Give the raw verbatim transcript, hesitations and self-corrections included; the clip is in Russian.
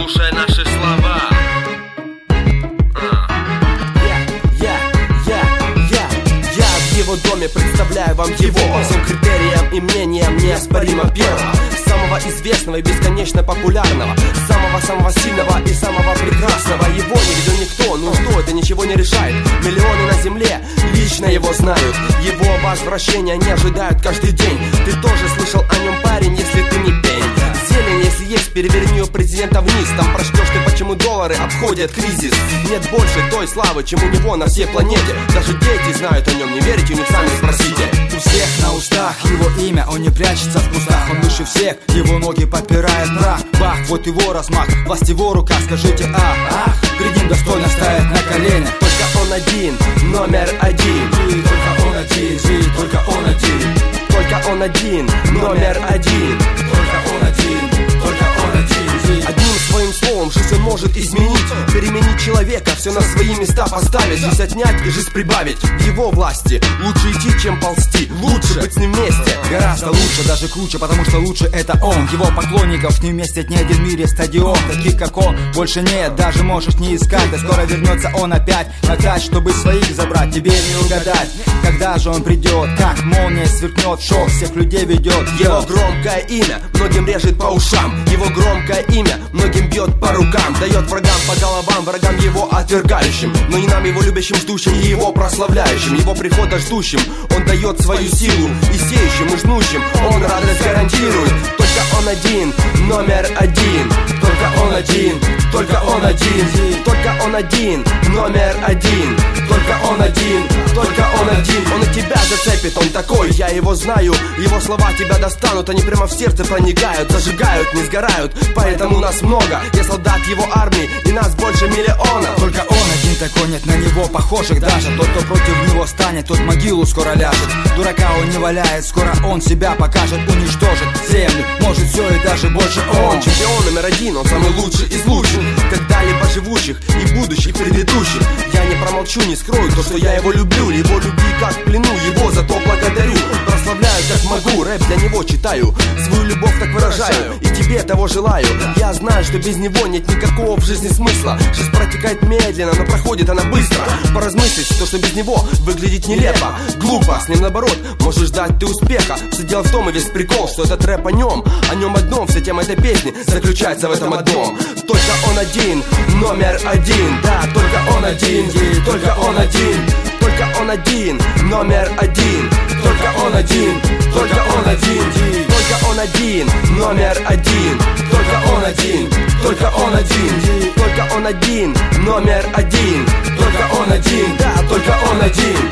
слушай наши слова. В его доме представляю вам его по всем критериям и мнениям неоспоримо первого, самого известного и бесконечно популярного, самого-самого сильного и самого прекрасного. Его не видел никто, ну что, это ничего не решает. Миллионы на земле лично его знают. Его возвращения не ожидают каждый день. Ты тоже слышал о нем, парень, если ты не пень. Зелень, если есть, переверни у президента вниз. Там прочтешь ты, почему доллары обходят кризис. Нет больше той славы, чем у него на всей планете. Даже дети знают о нем, не верите, у них сами спросите. У всех на устах его имя, он не прячется в кустах. Он выше всех, его ноги подпирает прах. Бах, вот его размах, власть его рука, скажите ах, ах. Перед ним достойно стоять на коленях. Только он один, номер один. Только он один, только он один. Только он один, номер один. Только он один, только он один. Одним своим словом жизнь он может изменить, переменить человека, все на свои места поставить, жизнь отнять и жизнь прибавить. В его власти лучше идти, чем ползти. Лучше быть с ним вместе, гораздо лучше, даже круче, потому что лучше это он. Его поклонников не вместит ни один в мире стадион. Таких как он больше нет, даже можешь не искать. Да скоро вернется он опять на тач, чтобы своих забрать, тебе не угадать. Когда же он придет, как молния сверкнет, шок всех людей ведет. Его громкое имя многим режет по ушам. Его громкое имя многим бьет по рукам. Дает врагам по головам, врагам его отвергающим, но и нам его любящим, ждущим, и его прославляющим. Его прихода ждущим он дает свою силу, и сеющим, и жнущим он радость гарантирует. Только он один, номер один. Только он один, только он один. Только он один, номер один. Только он один, только он один. Он и тебя зацепит, он такой, я его знаю. Его слова тебя достанут, они прямо в сердце проникают, зажигают, не сгорают, поэтому нас много. Я солдат его армии, и нас больше миллиона. Только он один такой, нет на него похожих даже. Тот, кто против него станет, тот в могилу скоро ляжет. Дурака он не валяет, скоро он себя покажет, уничтожит землю, может все и даже больше он. Он чемпион номер один, он самый лучший из лучших, когда-либо живущих и будущих предыдущих. Я не промолчу, не скрою то, что я его люблю. Его любви как в плену, его зато благодарю. Прославляю как могу, рэп для него читаю, свою любовь так выражаю, и тебе того желаю. Я знаю, что без него нет никакого в жизни смысла. Жизнь протекает медленно, но проходит она быстро. Поразмыслить, то, что без него выглядит нелепо, глупо, с ним наоборот можешь ждать ты успеха. Все дело в том и весь прикол, что этот рэп о нем, о нем одном. Вся тема этой песни заключается в этом одном. Только он один, номер один. Да, только он один, только он один. Только он один, номер один. Только он один, только он один. Только он один, номер один. Только он один, только он один. Только он один, номер один. Только он один, да, только он один.